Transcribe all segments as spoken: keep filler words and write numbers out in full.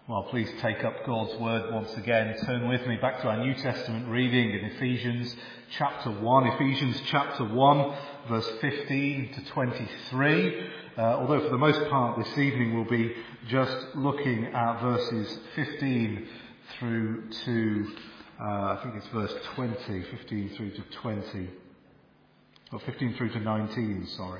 Well, please take up God's word once again. Turn with me back to our New Testament reading in Ephesians chapter one. Ephesians chapter one, verse fifteen to twenty-three. Uh, although for the most part this evening we'll be just looking at verses fifteen through to, uh, I think it's verse twenty, fifteen through to twenty, or fifteen through to nineteen, sorry.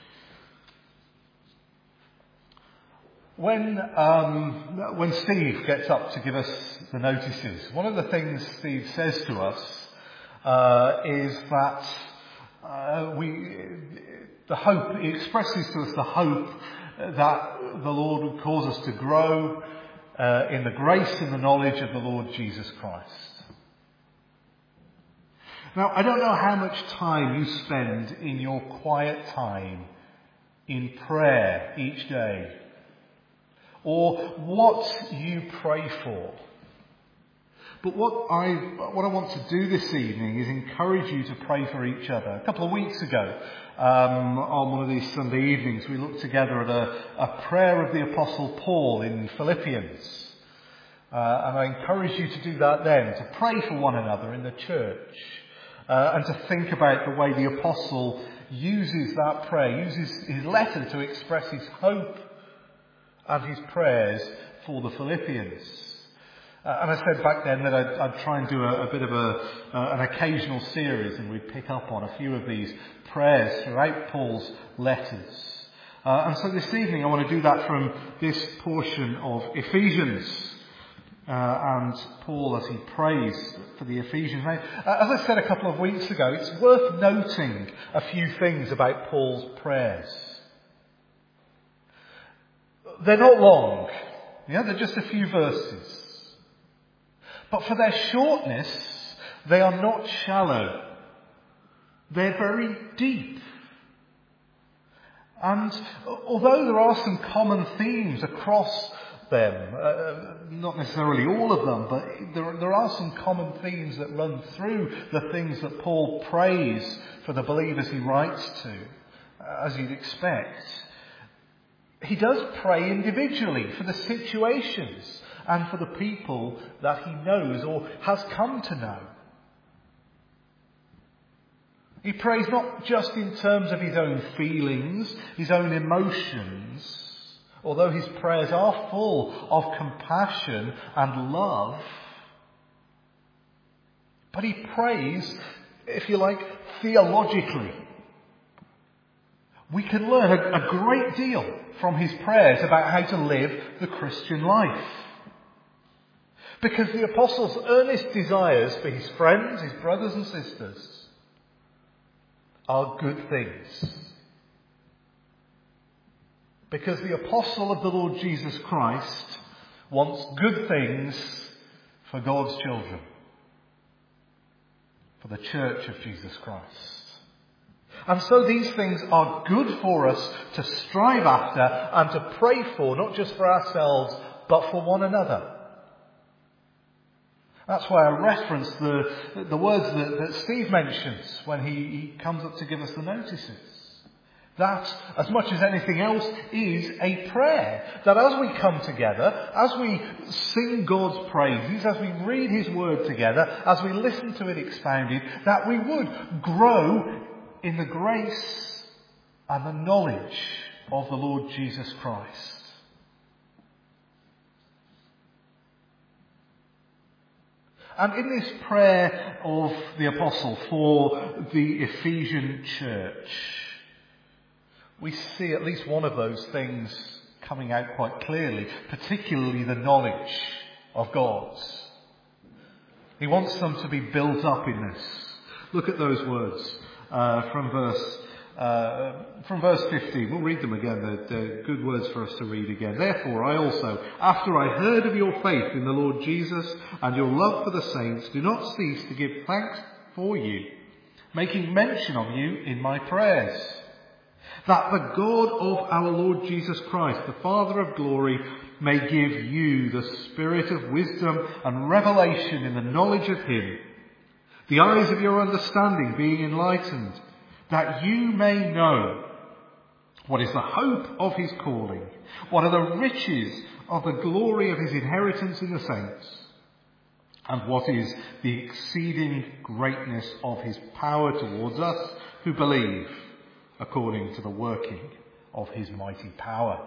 When um, when Steve gets up to give us the notices, one of the things Steve says to us uh, is that uh, we the hope he expresses to us the hope that the Lord would cause us to grow uh, in the grace and the knowledge of the Lord Jesus Christ. Now, I don't know how much time you spend in your quiet time in prayer each day, or what you pray for. But what I what I want to do this evening is encourage you to pray for each other. A couple of weeks ago, um, on one of these Sunday evenings, we looked together at a, a prayer of the Apostle Paul in Philippians. Uh, and I encourage you to do that then, to pray for one another in the church. Uh, and to think about the way the Apostle uses that prayer, uses his letter to express his hope and his prayers for the Philippians. Uh, and I said back then that I'd, I'd try and do a, a bit of a, uh, an occasional series, and we'd pick up on a few of these prayers throughout Paul's letters. Uh, and so this evening I want to do that from this portion of Ephesians. Uh, and Paul as he prays for the Ephesians. Now, as I said a couple of weeks ago, it's worth noting a few things about Paul's prayers. They're not long. Yeah, they're just a few verses. But for their shortness, they are not shallow. They're very deep. And although there are some common themes across them, uh, not necessarily all of them, but there, there are some common themes that run through the things that Paul prays for the believers he writes to, uh, as you'd expect. He does pray individually for the situations and for the people that he knows or has come to know. He prays not just in terms of his own feelings, his own emotions, although his prayers are full of compassion and love. But he prays, if you like, theologically. We can learn a, a great deal from his prayers about how to live the Christian life. Because the Apostle's earnest desires for his friends, his brothers and sisters, are good things. Because the Apostle of the Lord Jesus Christ wants good things for God's children, for the Church of Jesus Christ. And so these things are good for us to strive after and to pray for, not just for ourselves, but for one another. That's why I reference the, the words that, that Steve mentions when he, he comes up to give us the notices. That, as much as anything else, is a prayer. That as we come together, as we sing God's praises, as we read his word together, as we listen to it expounded, that we would grow in the grace and the knowledge of the Lord Jesus Christ. And in this prayer of the Apostle for the Ephesian church, we see at least one of those things coming out quite clearly, particularly the knowledge of God. He wants them to be built up in this. Look at those words uh, from verse uh, from verse fifteen. We'll read them again. They're, they're good words for us to read again. Therefore, I also, after I heard of your faith in the Lord Jesus and your love for the saints, do not cease to give thanks for you, making mention of you in my prayers, that the God of our Lord Jesus Christ, the Father of glory, may give you the spirit of wisdom and revelation in the knowledge of him, the eyes of your understanding being enlightened, that you may know What is the hope of his calling? What are the riches of the glory of his inheritance in the saints? And what is the exceeding greatness of his power towards us who believe, according to the working of his mighty power?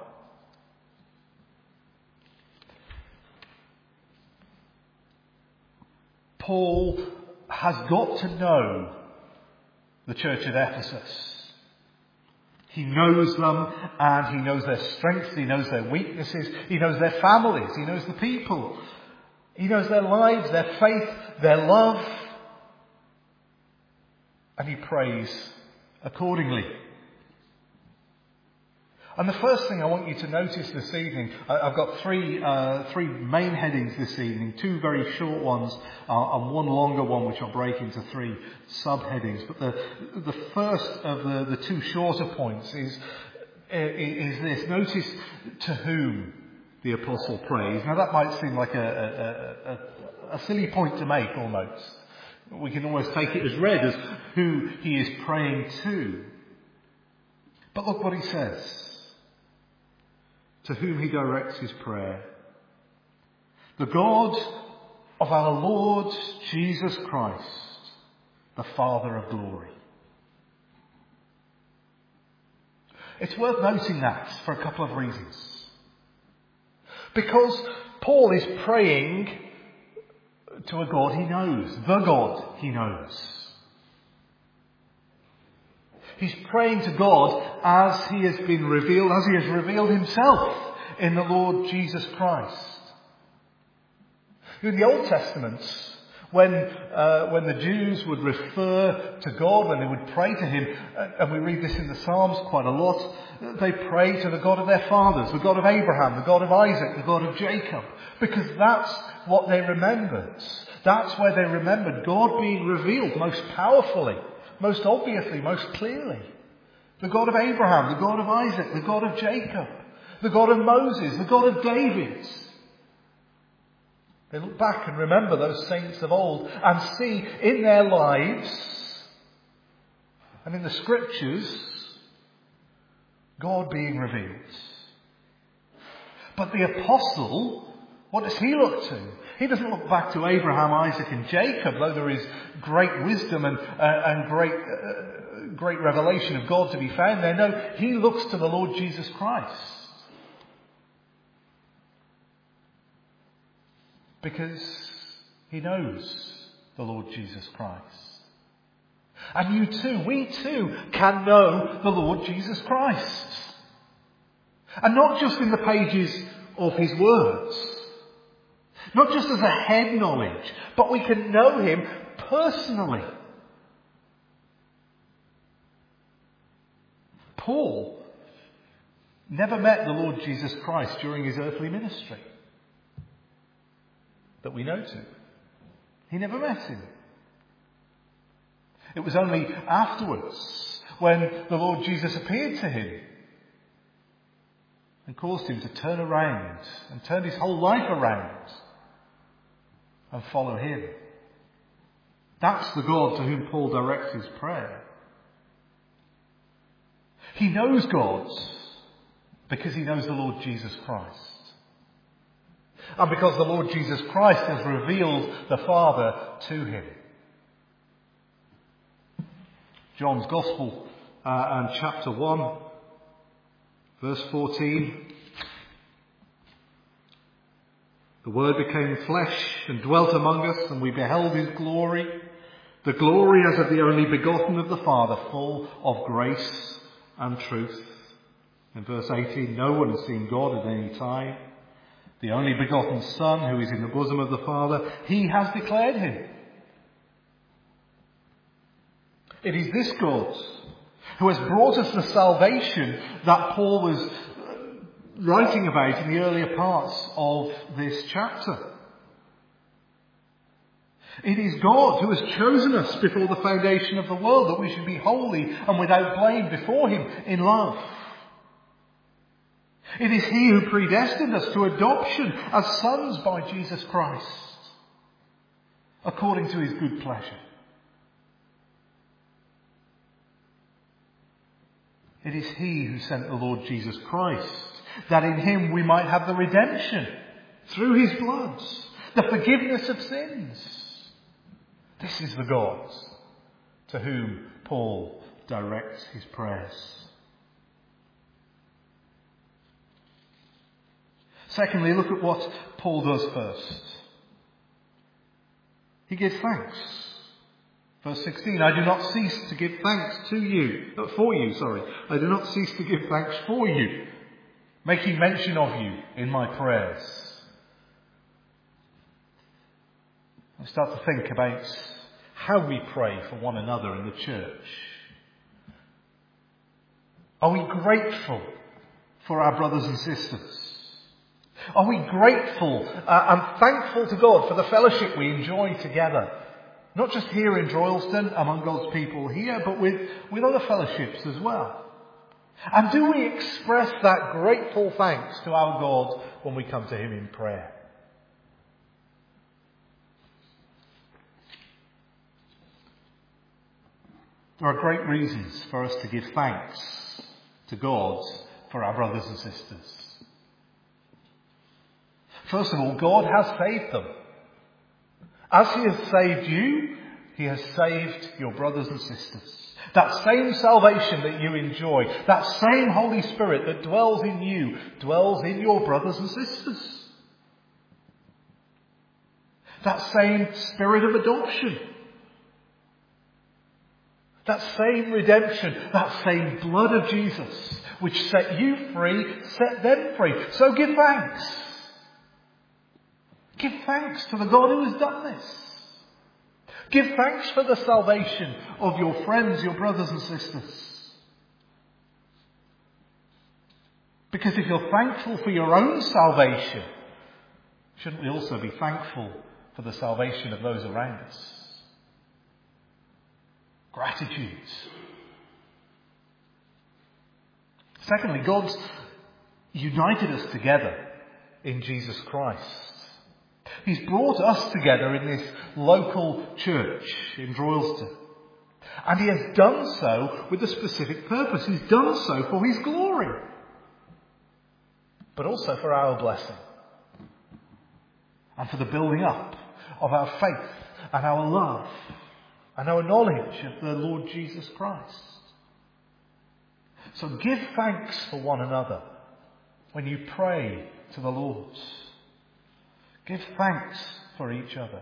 Paul has got to know the church at Ephesus. He knows them, and he knows their strengths, he knows their weaknesses, he knows their families, he knows the people. He knows their lives, their faith, their love. And he prays accordingly. And the first thing I want you to notice this evening, I've got three uh, three main headings this evening, two very short ones uh, and one longer one which I'll break into three subheadings. But the the first of the, the two shorter points is, is this. Notice to whom the apostle prays. Now that might seem like a, a, a, a silly point to make almost. We can almost take it as read as who he is praying to. But look what he says. To whom he directs his prayer. The God of our Lord Jesus Christ, the Father of glory. It's worth noting that for a couple of reasons. Because Paul is praying to a God he knows, the God he knows. He's praying to God as he has been revealed, as he has revealed himself in the Lord Jesus Christ. In the Old Testament, when uh, when the Jews would refer to God, when they would pray to him, and we read this in the Psalms quite a lot, they pray to the God of their fathers, the God of Abraham, the God of Isaac, the God of Jacob, because that's what they remembered. That's where they remembered God being revealed most powerfully, most obviously, most clearly. The God of Abraham, the God of Isaac, the God of Jacob, the God of Moses, the God of David. They look back and remember those saints of old and see in their lives and in the scriptures God being revealed. But the apostle, what does he look to? He doesn't look back to Abraham, Isaac and Jacob, though there is great wisdom and, uh, and great, uh, great revelation of God to be found there. No, he looks to the Lord Jesus Christ. Because he knows the Lord Jesus Christ. And you too, we too, can know the Lord Jesus Christ. And not just in the pages of his words. Not just as a head knowledge, but we can know him personally. Paul never met the Lord Jesus Christ during his earthly ministry that we know to. He never met him. It was only afterwards when the Lord Jesus appeared to him and caused him to turn around and turn his whole life around and follow him. That's the God to whom Paul directs his prayer. He knows God because he knows the Lord Jesus Christ. And because the Lord Jesus Christ has revealed the Father to him. John's Gospel uh, and chapter one, verse fourteen. The Word became flesh and dwelt among us, and we beheld his glory, the glory as of the only begotten of the Father, full of grace and truth. In verse eighteen, no one has seen God at any time. The only begotten Son, who is in the bosom of the Father, he has declared him. It is this God who has brought us the salvation that Paul was writing about in the earlier parts of this chapter. It is God who has chosen us before the foundation of the world that we should be holy and without blame before him in love. It is he who predestined us to adoption as sons by Jesus Christ, according to his good pleasure. It is he who sent the Lord Jesus Christ, that in him we might have the redemption through his blood, the forgiveness of sins. This is the God to whom Paul directs his prayers. Secondly, look at what Paul does first. He gives thanks. Verse sixteen, I do not cease to give thanks to you, uh, for you, sorry. I do not cease to give thanks for you, making mention of you in my prayers. I start to think about how we pray for one another in the church. Are we grateful for our brothers and sisters? Are we grateful uh, and thankful to God for the fellowship we enjoy together? Not just here in Droylsden, among God's people here, but with, with other fellowships as well. And do we express that grateful thanks to our God when we come to him in prayer? There are great reasons for us to give thanks to God for our brothers and sisters. First of all, God has saved them. As he has saved you, he has saved your brothers and sisters. That same salvation that you enjoy, that same Holy Spirit that dwells in you, dwells in your brothers and sisters. That same spirit of adoption, that same redemption, that same blood of Jesus, which set you free, set them free. So give thanks. Give thanks to the God who has done this. Give thanks for the salvation of your friends, your brothers and sisters. Because if you're thankful for your own salvation, shouldn't we also be thankful for the salvation of those around us? Gratitude. Secondly, God's united us together in Jesus Christ. He's brought us together in this local church in Droylsden. And he has done so with a specific purpose. He's done so for his glory. But also for our blessing. And for the building up of our faith and our love and our knowledge of the Lord Jesus Christ. So give thanks for one another when you pray to the Lord. Give thanks for each other.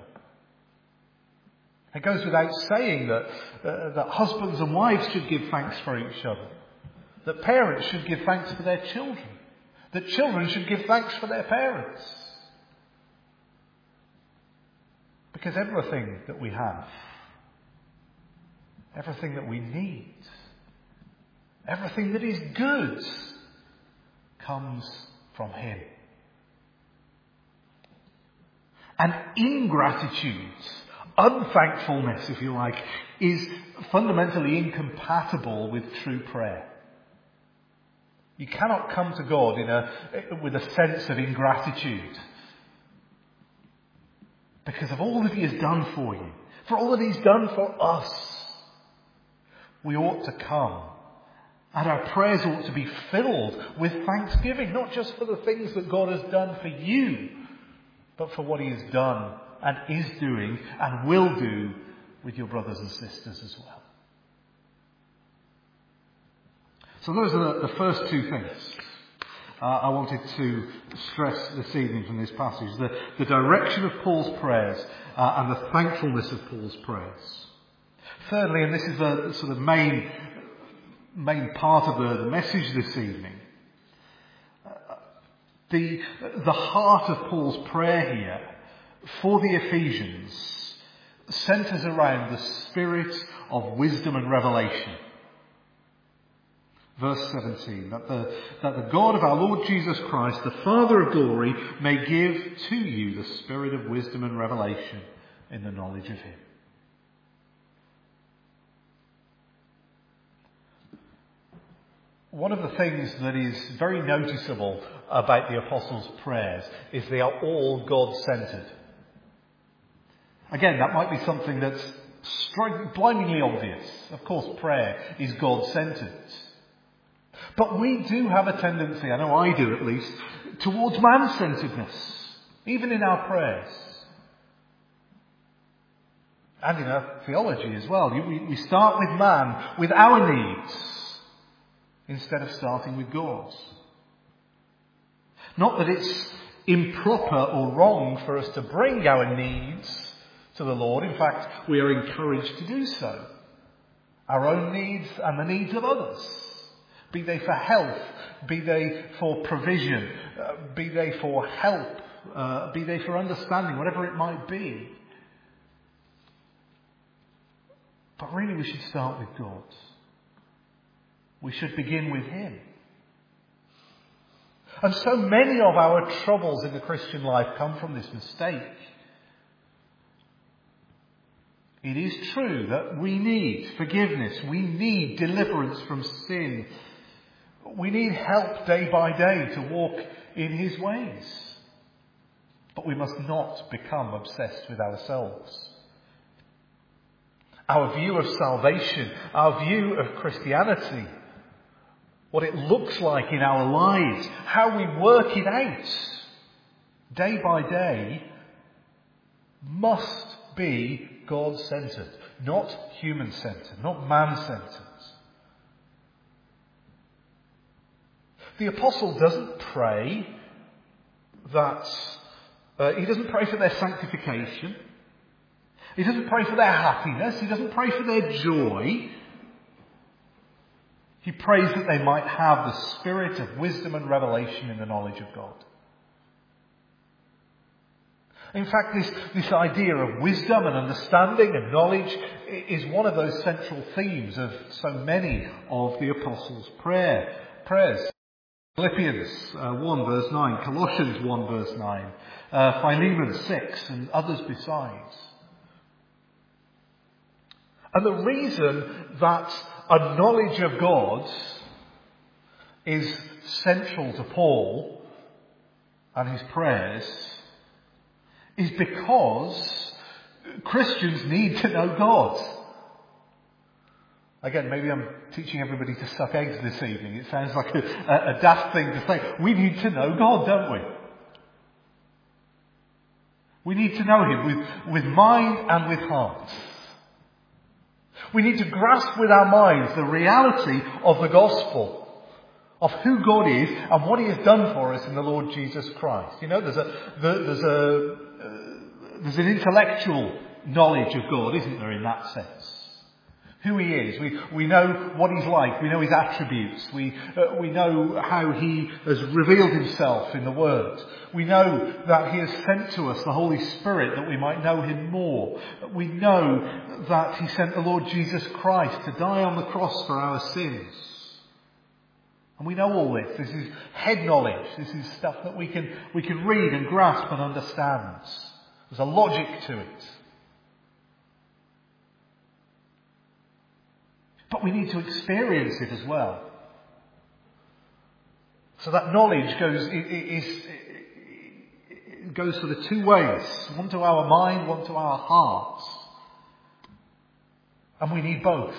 It goes without saying that, uh, that husbands and wives should give thanks for each other. That parents should give thanks for their children. That children should give thanks for their parents. Because everything that we have, everything that we need, everything that is good comes from him. And ingratitude, unthankfulness, if you like, is fundamentally incompatible with true prayer. You cannot come to God in a, with a sense of ingratitude because of all that he has done for you, for all that he's done for us. We ought to come, and our prayers ought to be filled with thanksgiving, not just for the things that God has done for you, but for what he has done and is doing and will do with your brothers and sisters as well. So those are the, the first two things uh, I wanted to stress this evening from this passage. The, the direction of Paul's prayers uh, and the thankfulness of Paul's prayers. Thirdly, and this is the sort of main, main part of the, the message this evening, The, the heart of Paul's prayer here for the Ephesians centres around the spirit of wisdom and revelation. Verse seventeen, that the, that the God of our Lord Jesus Christ, the Father of glory, may give to you the spirit of wisdom and revelation in the knowledge of him. One of the things that is very noticeable about the Apostles' prayers is they are all God-centred. Again, that might be something that's stri- blindingly obvious. Of course, prayer is God-centred. But we do have a tendency, I know I do at least, towards man-centeredness, even in our prayers. And in our theology as well. We, we start with man, with our needs, instead of starting with God's. Not that it's improper or wrong for us to bring our needs to the Lord. In fact, we are encouraged to do so. Our own needs and the needs of others. Be they for health, be they for provision, uh, be they for help, uh, be they for understanding, whatever it might be. But really we should start with God. We should begin with Him. And so many of our troubles in the Christian life come from this mistake. It is true that we need forgiveness. We need deliverance from sin. We need help day by day to walk in His ways. But we must not become obsessed with ourselves. Our view of salvation, our view of Christianity, what it looks like in our lives, how we work it out day by day, must be God-centered, not human-centered, not man-centered. The apostle doesn't pray that, uh, he doesn't pray for their sanctification. He doesn't pray for their happiness. He doesn't pray for their joy. He prays that they might have the spirit of wisdom and revelation in the knowledge of God. In fact, this, this idea of wisdom and understanding and knowledge is one of those central themes of so many of the apostles' prayer, prayers. Philippians uh, one verse nine, Colossians one verse nine, uh, Philemon six and others besides. And the reason that a knowledge of God is central to Paul and his prayers is because Christians need to know God. Again, maybe I'm teaching everybody to suck eggs this evening. It sounds like a, a, a daft thing to say. We need to know God, don't we? We need to know Him with, with mind and with heart. We need to grasp with our minds the reality of the gospel, of who God is and what He has done for us in the Lord Jesus Christ. You know, there's a there's a uh, there's an intellectual knowledge of God, isn't there, in that sense? Who He is. We we know what He's like. We know His attributes. We uh, we know how He has revealed Himself in the Word. We know that He has sent to us the Holy Spirit that we might know Him more. We know that He sent the Lord Jesus Christ to die on the cross for our sins. And we know all this. This is head knowledge. This is stuff that we can we can read and grasp and understand. There's a logic to it. But we need to experience it as well. So that knowledge goes is it goes sort of two ways. One to our mind, one to our hearts. And we need both.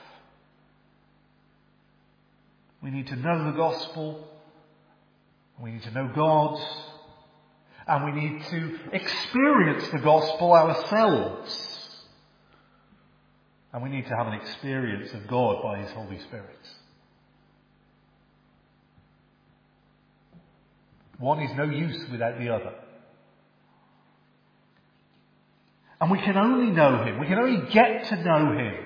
We need to know the gospel. We need to know God. And we need to experience the gospel ourselves. And we need to have an experience of God by His Holy Spirit. One is no use without the other. And we can only know Him, we can only get to know Him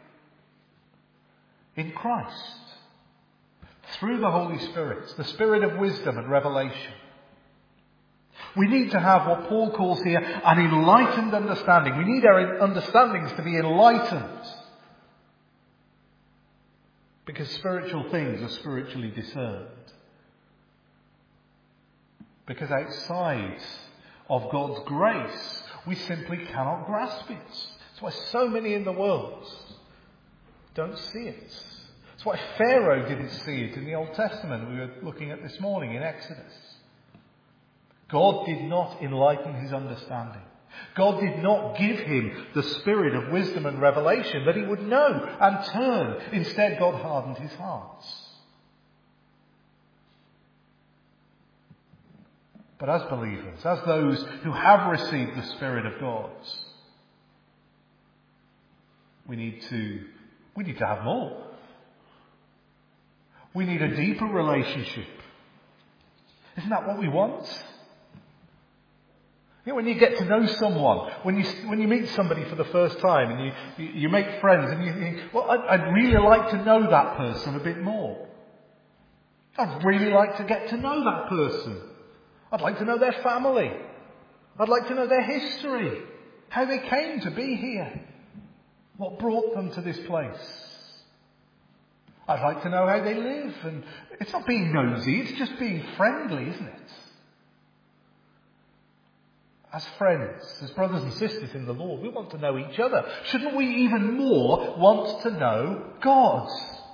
in Christ. Through the Holy Spirit, the Spirit of wisdom and revelation. We need to have what Paul calls here an enlightened understanding. We need our understandings to be enlightened. Because spiritual things are spiritually discerned. Because outside of God's grace, we simply cannot grasp it. That's why so many in the world don't see it. That's why Pharaoh didn't see it in the Old Testament we were looking at this morning in Exodus. God did not enlighten his understanding. God did not give him the spirit of wisdom and revelation that he would know and turn. Instead, God hardened his heart. But as believers, as those who have received the Spirit of God, we need to, we need to have more. We need a deeper relationship. Isn't that what we want? You know, when you get to know someone, when you when you meet somebody for the first time and you, you, you make friends and you think, well, I'd, I'd really like to know that person a bit more. I'd really like to get to know that person. I'd like to know their family. I'd like to know their history, how they came to be here, what brought them to this place. I'd like to know how they live. And it's not being nosy, it's just being friendly, isn't it? As friends, as brothers and sisters in the Lord, we want to know each other. Shouldn't we even more want to know God?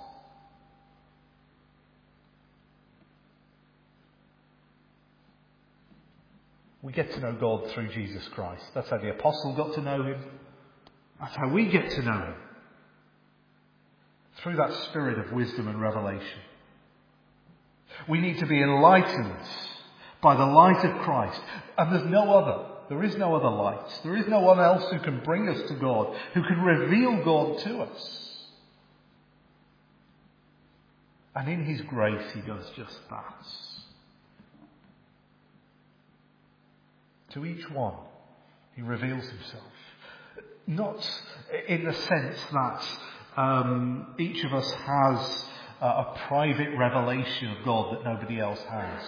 We get to know God through Jesus Christ. That's how the apostle got to know him. That's how we get to know him. Through that spirit of wisdom and revelation. We need to be enlightened by the light of Christ. And there's no other. There is no other light. There is no one else who can bring us to God, who can reveal God to us. And in his grace, he does just that. To each one, he reveals himself. Not in the sense that um, each of us has uh, a private revelation of God that nobody else has.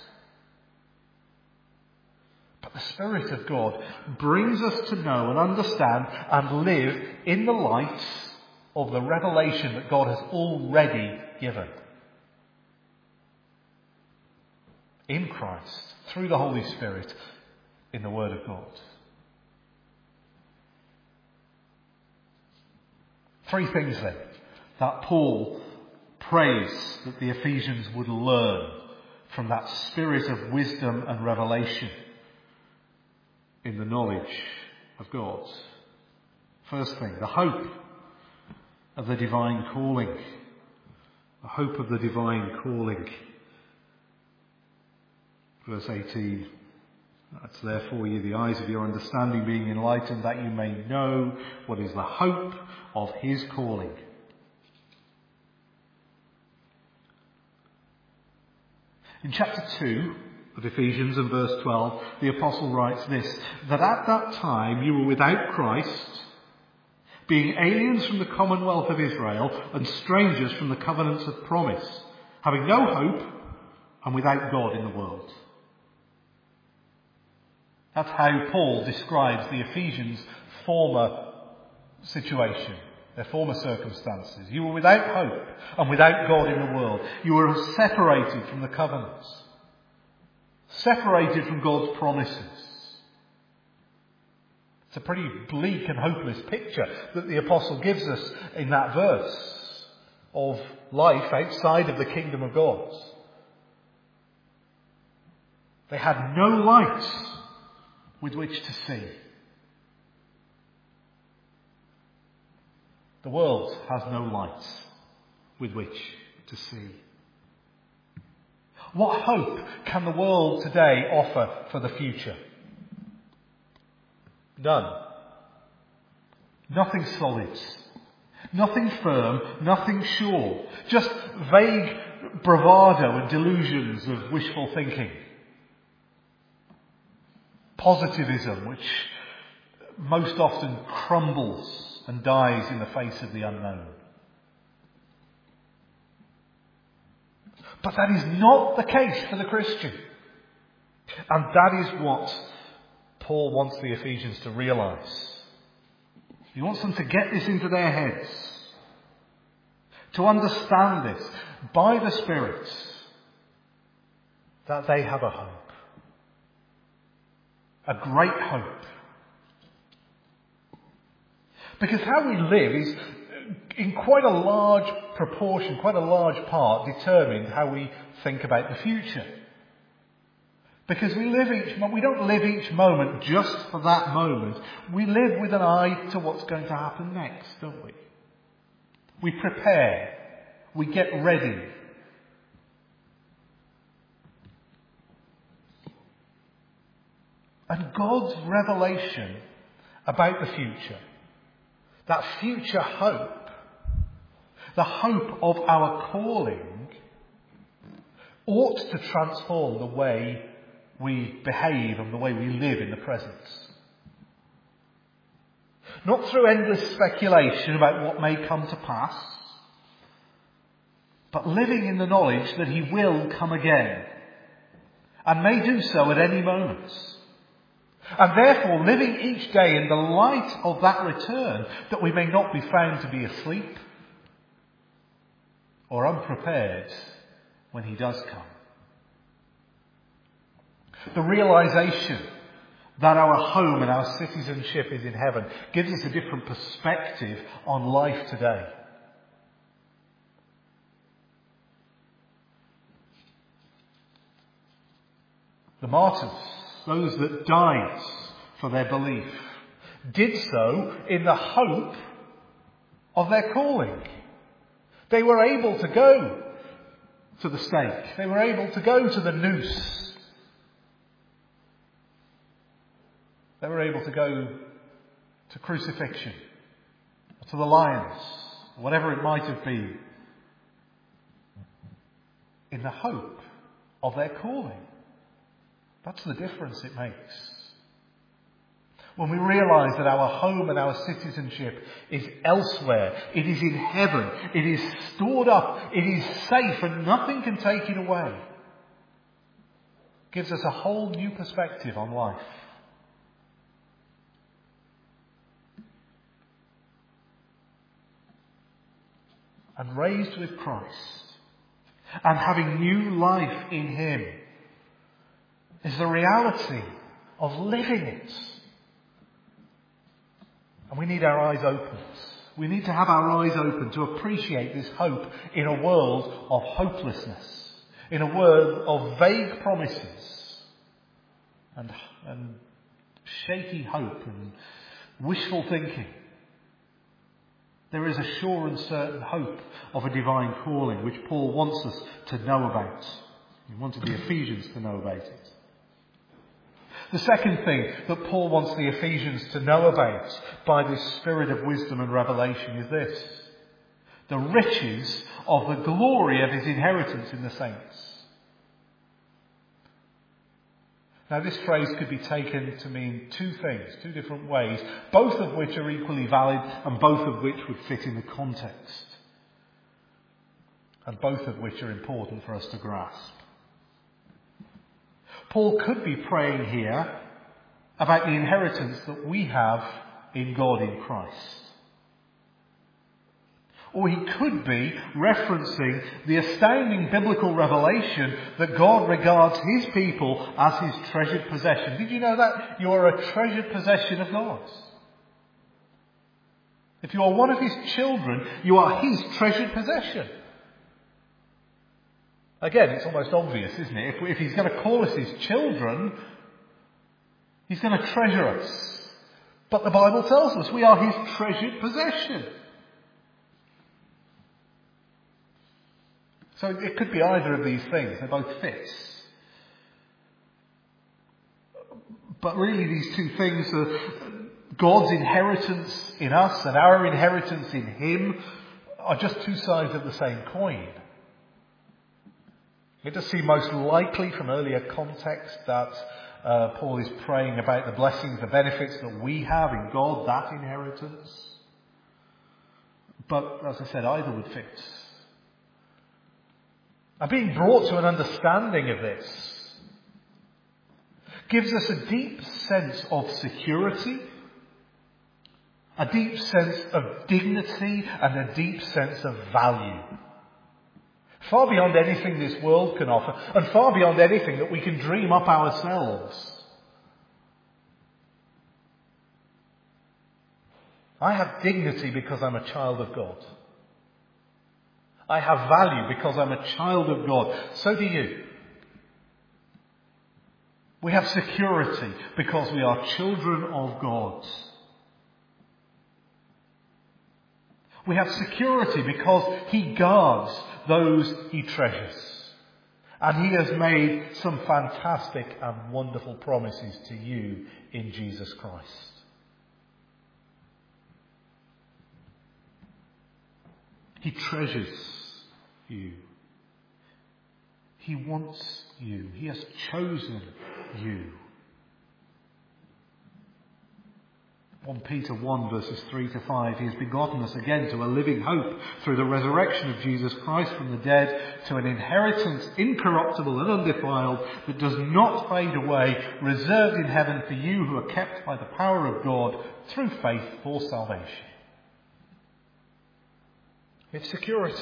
But the Spirit of God brings us to know and understand and live in the light of the revelation that God has already given. In Christ, through the Holy Spirit, in the Word of God. Three things then that Paul prays that the Ephesians would learn from that spirit of wisdom and revelation in the knowledge of God. First thing, the hope of the divine calling. The hope of the divine calling. Verse eighteen. That's therefore ye the eyes of your understanding being enlightened, that you may know what is the hope of his calling. In chapter two of Ephesians and verse twelve, the apostle writes this, that at that time you were without Christ, being aliens from the commonwealth of Israel and strangers from the covenants of promise, having no hope and without God in the world. That's how Paul describes the Ephesians' former situation, their former circumstances. You were without hope and without God in the world. You were separated from the covenants, separated from God's promises. It's a pretty bleak and hopeless picture that the apostle gives us in that verse of life outside of the kingdom of God. They had no light with which to see. The world has no light with which to see. What hope can the world today offer for the future? None. Nothing solid. Nothing firm. Nothing sure. Just vague bravado and delusions of wishful thinking. Positivism, which most often crumbles and dies in the face of the unknown. But that is not the case for the Christian. And that is what Paul wants the Ephesians to realise. He wants them to get this into their heads. To understand this by the Spirit, that they have a hope. A great hope. Because how we live is in quite a large proportion, quite a large part, determined how we think about the future. Because we live each mo- we don't live each moment just for that moment. We live with an eye to what's going to happen next, don't we? We prepare. We get ready. And God's revelation about the future, that future hope, the hope of our calling, ought to transform the way we behave and the way we live in the present. Not through endless speculation about what may come to pass, but living in the knowledge that he will come again, and may do so at any moment. And therefore living each day in the light of that return, that we may not be found to be asleep or unprepared when he does come. The realization that our home and our citizenship is in heaven gives us a different perspective on life today. The martyrs, those that died for their belief, did so in the hope of their calling. They were able to go to the stake. They were able to go to the noose. They were able to go to crucifixion, to the lions, whatever it might have been, in the hope of their calling. That's the difference it makes. When we realise that our home and our citizenship is elsewhere, it is in heaven, it is stored up, it is safe and nothing can take it away. It gives us a whole new perspective on life. And raised with Christ, and having new life in him, is the reality of living it. And we need our eyes opened. We need to have our eyes open to appreciate this hope in a world of hopelessness, in a world of vague promises and, and shaky hope and wishful thinking. There is a sure and certain hope of a divine calling which Paul wants us to know about. He wanted the Ephesians to know about it. The second thing that Paul wants the Ephesians to know about by this spirit of wisdom and revelation is this: the riches of the glory of his inheritance in the saints. Now this phrase could be taken to mean two things, two different ways, both of which are equally valid and both of which would fit in the context. And both of which are important for us to grasp. Paul could be praying here about the inheritance that we have in God in Christ. Or he could be referencing the astounding biblical revelation that God regards his people as his treasured possession. Did you know that? You are a treasured possession of God's. If you are one of his children, you are his treasured possession. Again, it's almost obvious, isn't it? If, if he's going to call us his children, he's going to treasure us. But the Bible tells us we are his treasured possession. So it could be either of these things. They both fit. But really these two things are God's inheritance in us and our inheritance in him are just two sides of the same coin. It does seem most likely from earlier context that uh, Paul is praying about the blessings, the benefits that we have in God, that inheritance. But as I said, either would fit. And being brought to an understanding of this gives us a deep sense of security, a deep sense of dignity, and a deep sense of value. Far beyond anything this world can offer, and far beyond anything that we can dream up ourselves. I have dignity because I'm a child of God. I have value because I'm a child of God. So do you. We have security because we are children of God. We have security because he guards those he treasures. And he has made some fantastic and wonderful promises to you in Jesus Christ. He treasures you. He wants you. He has chosen you. First Peter one verses three to five, he has begotten us again to a living hope through the resurrection of Jesus Christ from the dead, to an inheritance incorruptible and undefiled that does not fade away, reserved in heaven for you who are kept by the power of God through faith for salvation. We have security.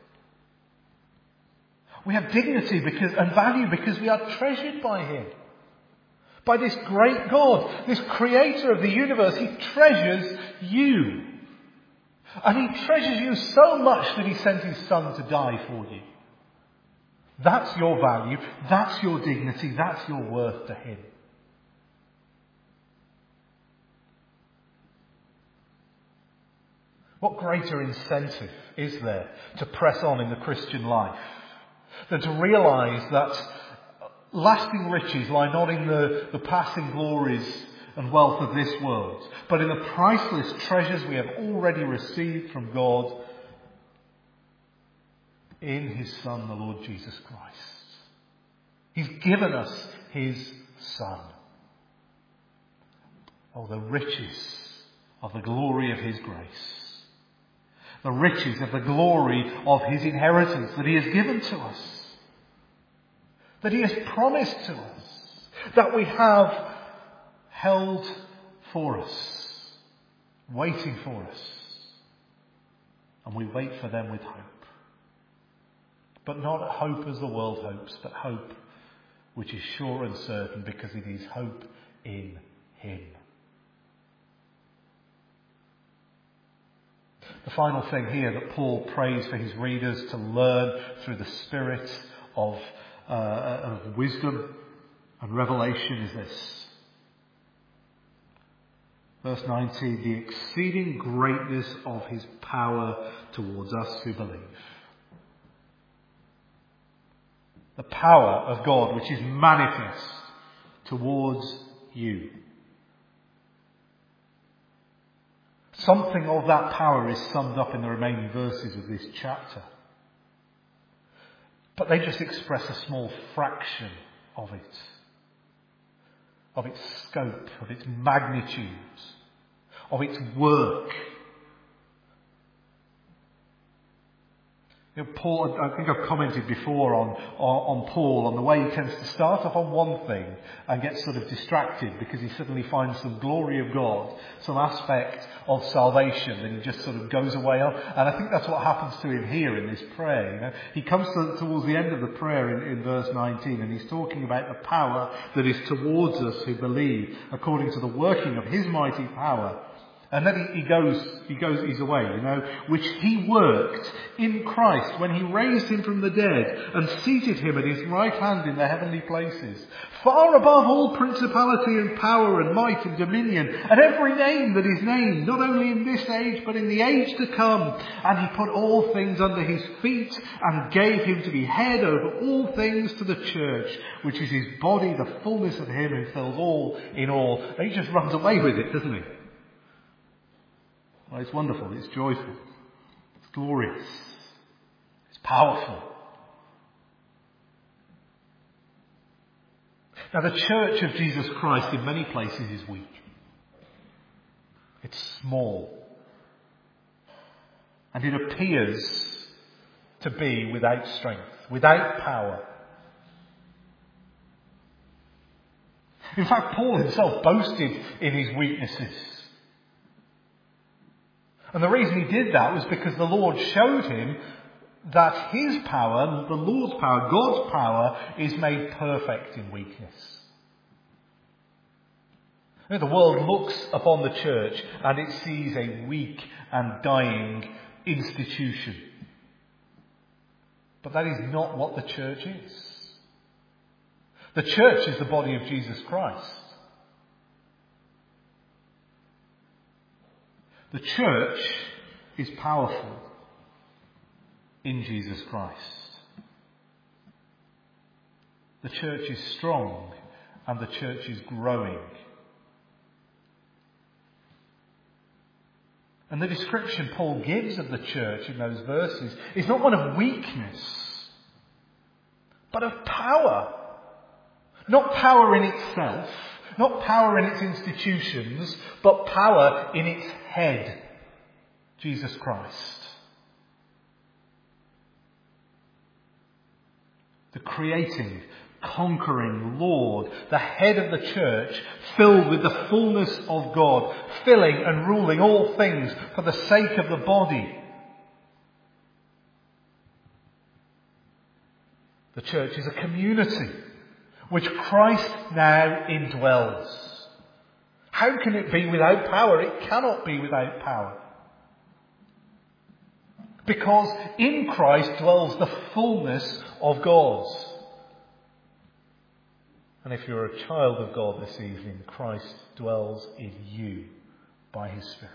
We have dignity because and value because we are treasured by him. By this great God, this creator of the universe. He treasures you. And he treasures you so much that he sent his son to die for you. That's your value. That's your dignity. That's your worth to him. What greater incentive is there to press on in the Christian life than to realise that lasting riches lie not in the, the passing glories and wealth of this world, but in the priceless treasures we have already received from God in his Son, the Lord Jesus Christ. He's given us his Son. Oh, the riches of the glory of his grace. The riches of the glory of his inheritance that he has given to us. That he has promised to us, that we have held for us, waiting for us, and we wait for them with hope. But not hope as the world hopes, but hope which is sure and certain because it is hope in him. The final thing here that Paul prays for his readers to learn through the Spirit of Uh, of wisdom and revelation is this. Verse nineteen, the exceeding greatness of his power towards us who believe. The power of God which is manifest towards you. Something of that power is summed up in the remaining verses of this chapter. But they just express a small fraction of it. Of its scope, of its magnitude, of its work. You know, Paul, I think I've commented before on, on, on Paul, on the way he tends to start off on one thing and get sort of distracted because he suddenly finds some glory of God, some aspect of salvation, and he just sort of goes away on. And I think that's what happens to him here in this prayer. You know? He comes to, towards the end of the prayer in, in verse nineteen, and he's talking about the power that is towards us who believe, according to the working of his mighty power. And then he, he goes, he goes, he's away, you know, which he worked in Christ when he raised him from the dead and seated him at his right hand in the heavenly places, far above all principality and power and might and dominion and every name that is named, not only in this age but in the age to come. And he put all things under his feet and gave him to be head over all things to the church, which is his body, the fullness of him who fills all in all. And he just runs away with it, doesn't he? Well, it's wonderful, it's joyful, it's glorious, it's powerful. Now, the church of Jesus Christ in many places is weak. It's small. And it appears to be without strength, without power. In fact, Paul himself boasted in his weaknesses. And the reason he did that was because the Lord showed him that his power, the Lord's power, God's power, is made perfect in weakness. You know, the world looks upon the church and it sees a weak and dying institution. But that is not what the church is. The church is the body of Jesus Christ. The church is powerful in Jesus Christ. The church is strong and the church is growing. And the description Paul gives of the church in those verses is not one of weakness, but of power. Not power in itself, not power in its institutions, but power in its head, Jesus Christ. The creating, conquering Lord, the head of the church, filled with the fullness of God, filling and ruling all things for the sake of the body. The church is a community which Christ now indwells. How can it be without power? It cannot be without power. Because in Christ dwells the fullness of God. And if you're a child of God this evening, Christ dwells in you by his Spirit.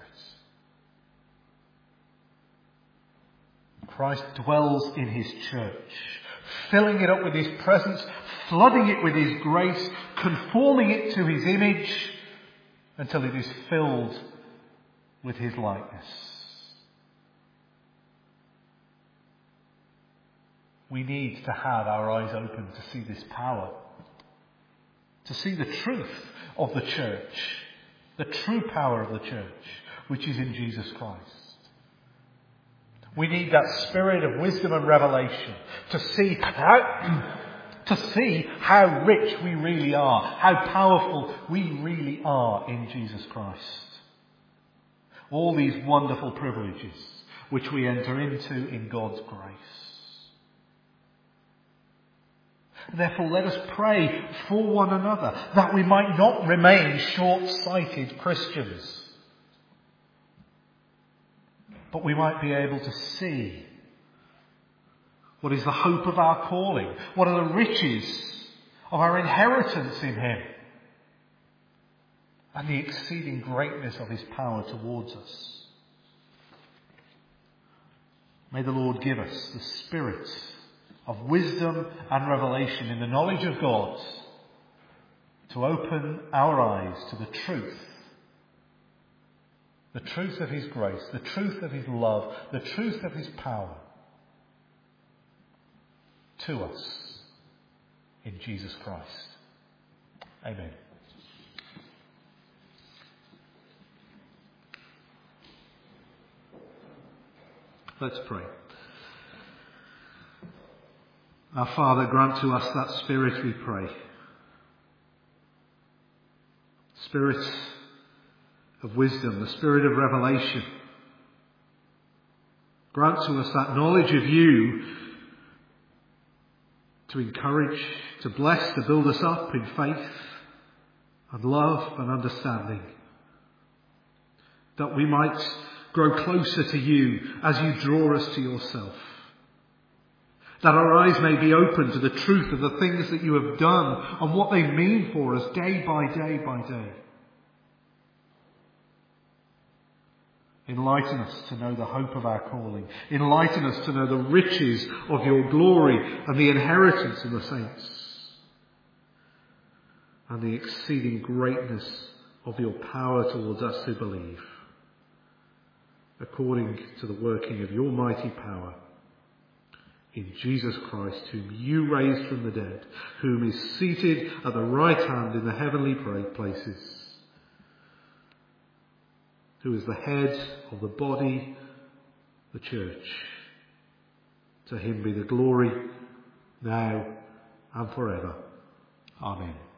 Christ dwells in his church, filling it up with his presence, flooding it with his grace, conforming it to his image until it is filled with his likeness. We need to have our eyes open to see this power, to see the truth of the church, the true power of the church, which is in Jesus Christ. We need that spirit of wisdom and revelation to see how, to see how rich we really are, how powerful we really are in Jesus Christ. All these wonderful privileges which we enter into in God's grace. Therefore, let us pray for one another that we might not remain short-sighted Christians, but we might be able to see what is the hope of our calling, what are the riches of our inheritance in him, and the exceeding greatness of his power towards us. May the Lord give us the spirit of wisdom and revelation in the knowledge of God to open our eyes to the truth, the truth of his grace, the truth of his love, the truth of his power to us in Jesus Christ. Amen. Let's pray. Our Father, grant to us that Spirit, we pray. Spirit of wisdom, the Spirit of revelation. Grant to us that knowledge of you to encourage, to bless, to build us up in faith and love and understanding. That we might grow closer to you as you draw us to yourself. That our eyes may be open to the truth of the things that you have done and what they mean for us day by day by day. Enlighten us to know the hope of our calling. Enlighten us to know the riches of your glory and the inheritance of the saints. And the exceeding greatness of your power towards us who believe. According to the working of your mighty power. In Jesus Christ, whom you raised from the dead, whom is seated at the right hand in the heavenly places, who is the head of the body, the church. To him be the glory, now and forever. Amen.